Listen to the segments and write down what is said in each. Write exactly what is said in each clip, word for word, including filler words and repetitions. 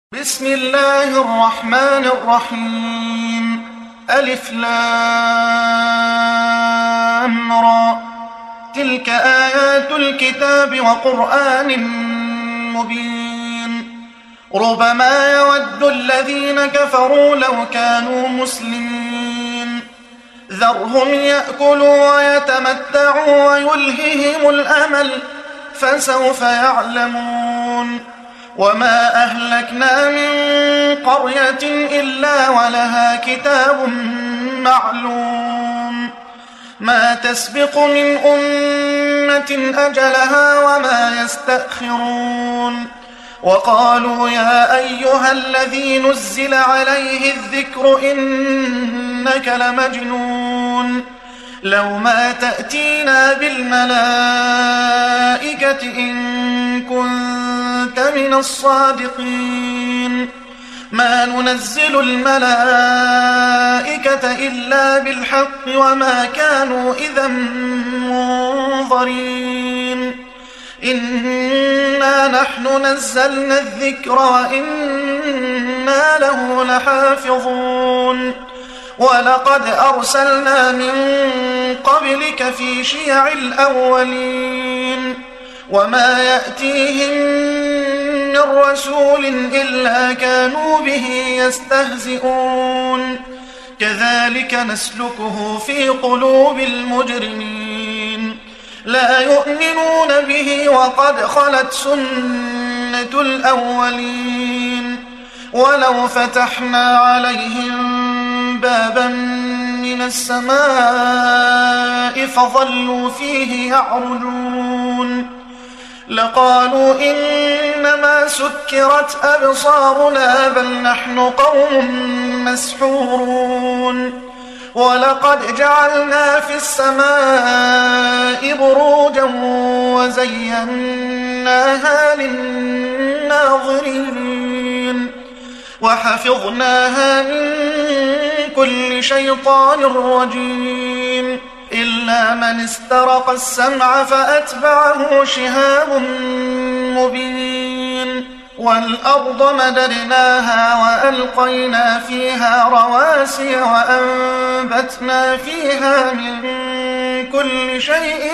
بسم الله الرحمن الرحيم. ألف لام را. تلك آيات الكتاب وقرآن مبين. ربما يود الذين كفروا لو كانوا مسلمين. ذرهم يأكلوا ويتمتعوا ويلههم الأمل فسوف يعلمون. وما أهلكنا من قرية إلا ولها كتاب معلوم. ما تسبق من أمة أجلها وما يستأخرون. وقالوا يا أيها الذي نزل عليه الذكر إنك لمجنون. لو ما تأتينا بالملائكة إن كنت من الصادقين. ما ننزل الملائكة إلا بالحق وما كانوا إذا منظرين. إنا نحن نزلنا الذكر وإنا له لحافظون. ولقد أرسلنا من قبلك في شيع الأولين. وما يأتيهم من رسول إلا كانوا به يستهزئون. كذلك نسلكه في قلوب المجرمين. لا يؤمنون به وقد خلت سنة الأولين. ولو فتحنا عليهم بابا من السماء فظلوا فيه يعرجون لقالوا إنما سكرت أبصارنا بل نحن قوم مسحورون. ولقد جعلنا في السماء بروجا وزيناها للناظرين. وحفظناها من كل شيطان رجيم إلا من استرق السمع فأتبعه شهاب مبين. والأرض مددناها وألقينا فيها رواسي وأنبتنا فيها من كل شيء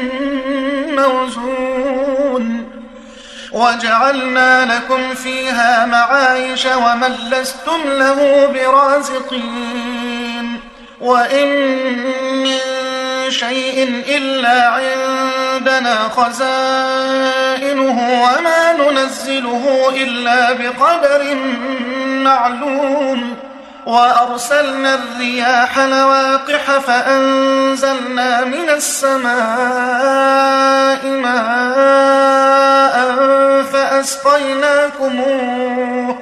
موزون. وجعلنا لكم فيها معايش ومن لستم له برازقين. وإن من شيء إلا عندنا خزائنه وما ننزله إلا بقدر معلوم. وأرسلنا الرياح لواقح فأنزلنا من السماء ماء فأسقيناكموه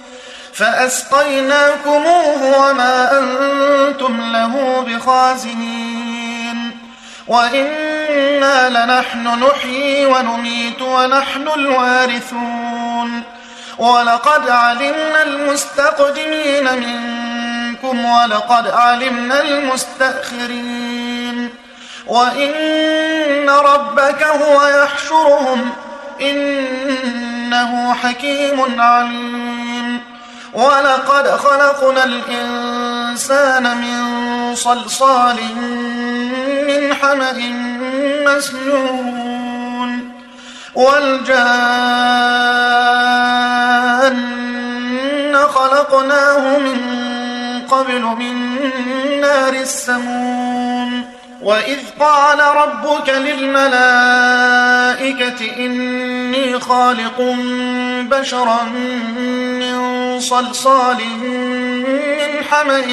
فأسقيناكموه وما أنتم له بخازنين. وإنا لنحن نحيي ونميت ونحن الوارثون. ولقد علمنا المستقدمين منكم ولقد علمنا المستأخرين. وإن ربك هو يحشرهم إنه حكيم عليم. ولقد خلقنا الإنسان من صلصال من حمأ مسنون. والجان خلقناه من قبل من نار السموم. وإذ قال ربك للملائكة إني خالق بشرا من صلصال من حمأ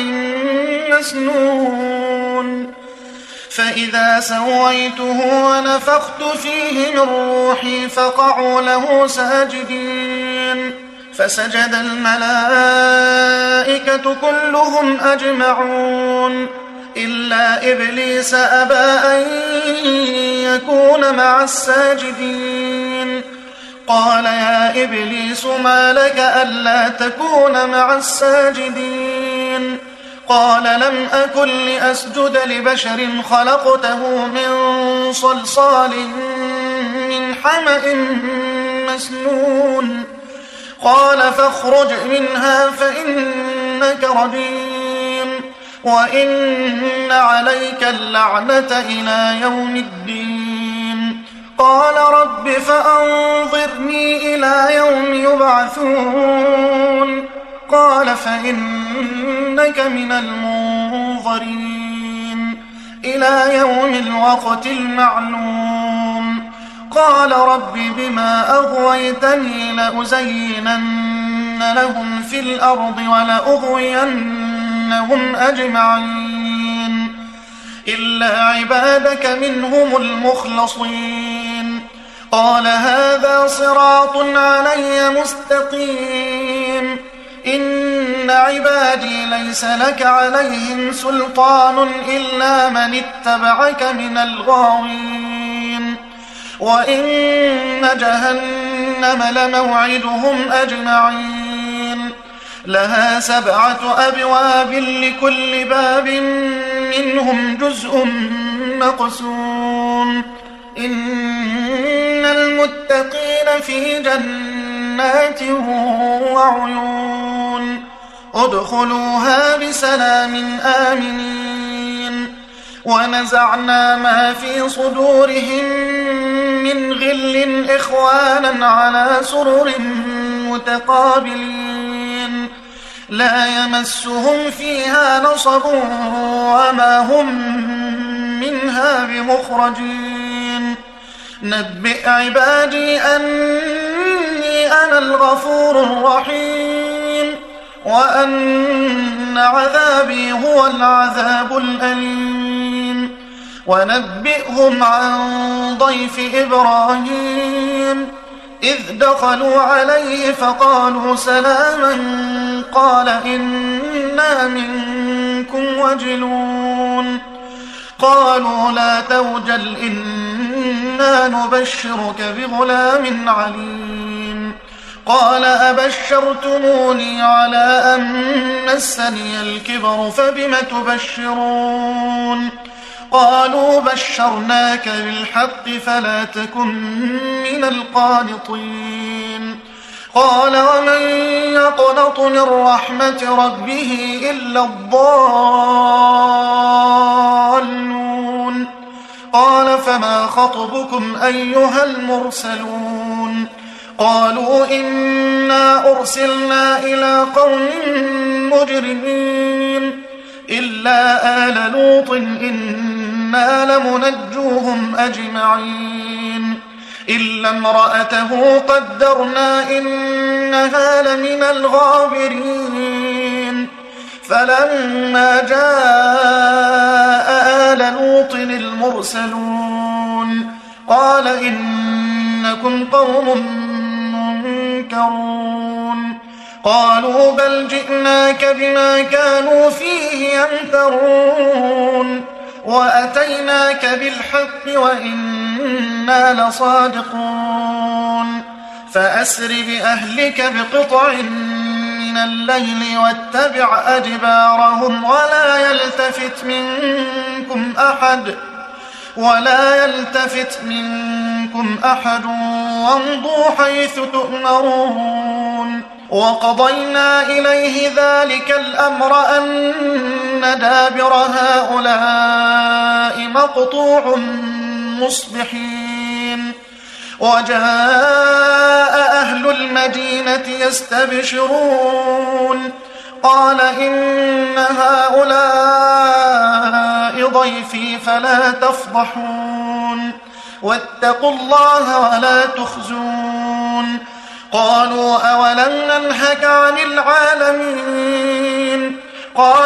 مسنون. فإذا سويته ونفخت فيه من روحي فقعوا له ساجدين. فسجد الملائكة كلهم أجمعون إلا إبليس أبى أن يكون مع الساجدين. قال يا إبليس ما لك ألا تكون مع الساجدين؟ قال لم أكن لأسجد لبشر خلقته من صلصال من حمأ مسنون قال فاخرج منها فإنك رجيم وإن عليك اللعنة إلى يوم الدين. قال رب فأنظرني إلى يوم يبعثون. قال فإنك من المنظرين إلى يوم الوقت المعلوم. قال رب بما أغويتني لأزينن لهم في الأرض ولأغوينهم أجمعين إلا عبادك منهم المخلصين. قال هذا صراط علي مستقيم إن عبادي ليس لك عليهم سلطان إلا من اتبعك من الغاوين وإن جهنم لموعدهم أجمعين لها سبعة أبواب لكل باب منهم جزء مقسوم. إن المتقين في جنات وعيون ادخلوها بسلام آمنين. ونزعنا ما في صدورهم من غل إخوانا على سرر متقابلين لا يمسهم فيها نصب وما هم منها بمخرجين. نبئ عبادي أني أنا الغفور الرحيم وأن عذابي هو العذاب الأليم. ونبئهم عن ضيف إبراهيم إذ دخلوا عليه فقالوا سلاما قال إنا منكم وجلون. قالوا لا توجل إنا نبشرك بغلام عليم. قال أبشرتموني على أن مسني الكبر فبم تبشرون. قالوا بشرناك بالحق فلا تكن من القانطين. قال ومن يقنط من رحمة ربه إلا الضالون. قال فما خطبكم أيها المرسلون. قالوا إنا أرسلنا إلى قوم مجرمين إلا آل لوط إنا لمنجوهم أجمعين إلا امرأته قدرنا إنها لمن الغابرين. فلما جاء آل لوط المرسلون قال إنكم قوم منكرون. قالوا بل جئناك بما كانوا فيه يمترون وأتيناك بالحق وإنا لصادقون. فأسر بأهلك بقطع من الليل واتبع أدبارهم ولا يلتفت منكم أحد ولا يلتفت منكم أحد وامضوا حيث تؤمرون. وقضينا إليه ذلك الأمر أن دابر هؤلاء مقطوع مصبحين. وجاء أهل المدينة يستبشرون قال إن هؤلاء ضيفي فلا تفضحون واتقوا الله ولا تخزون. قالوا أولم ننهك عن العالمين. قال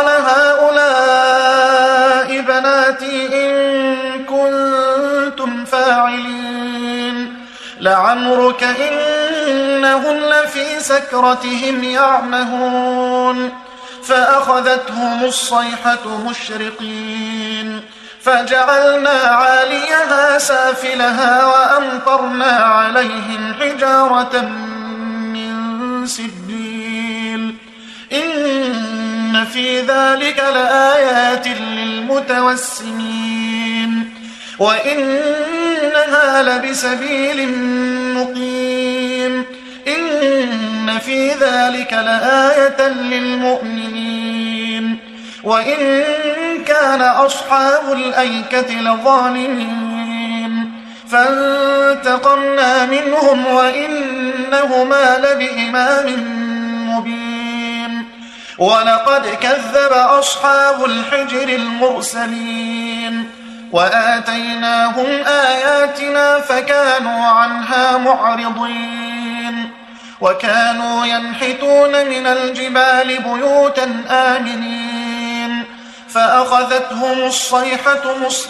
هؤلاء بناتي إن كنتم فاعلين. لعمرك إنهم لفي سكرتهم يعمهون. فأخذتهم الصيحة مشرقين فجعلنا عاليها سافلها وأمطرنا عليهم حجارة من سجيل. إن في ذلك لآيات للمتوسمين وإنها لبسبيل مقيم. إن إن في ذلك لآية للمؤمنين وإن كان أصحاب الأيكة لظالمين فانتقمنا منهم وإنهما لبإمام مبين ولقد كذب أصحاب الحجر المرسلين وآتيناهم آياتنا فكانوا عنها معرضين وكانوا ينحتون من الجبال بيوتا آمنين فأخذتهم الصيحة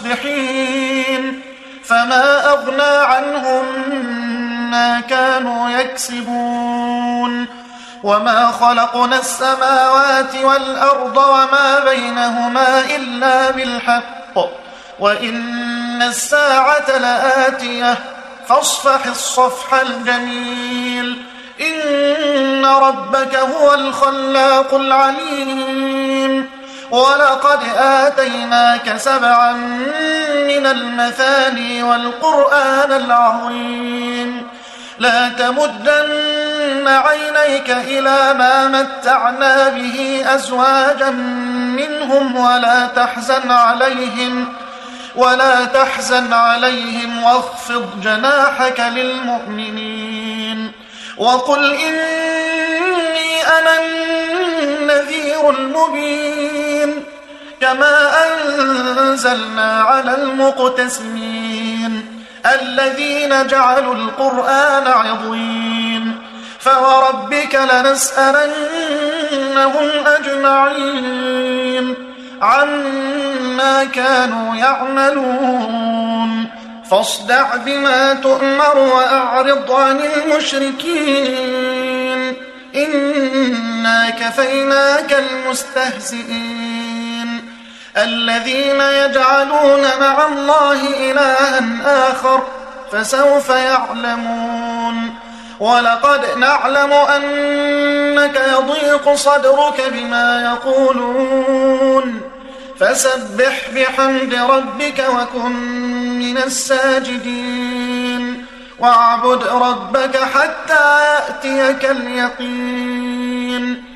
مصبحين فما أغنى عنهم ما كانوا يكسبون وما خلقنا السماوات والأرض وما بينهما إلا بالحق وإن الساعة لآتية فاصفح الصفح الجميل إن ربك هو الخلاق العليم ولقد آتيناك سبعا من المثاني والقرآن العظيم لا تمدن عينيك إلى ما متعنا به أزواجا منهم ولا تحزن عليهم ولا تحزن عليهم واخفض جناحك للمؤمنين وقل إني أنا النذير المبين كما أنزلنا على المقتسمين الذين جعلوا القرآن عضين فوربك لنسألنهم أجمعين عما كانوا يعملون فاصدع بما تؤمر وأعرض عن المشركين إنا كفيناك المستهزئين الذين يجعلون مع الله إلها آخر فسوف يعلمون ولقد نعلم أنك يضيق صدرك بما يقولون فسبح بحمد ربك وكن من الساجدين واعبد ربك حتى يأتيك اليقين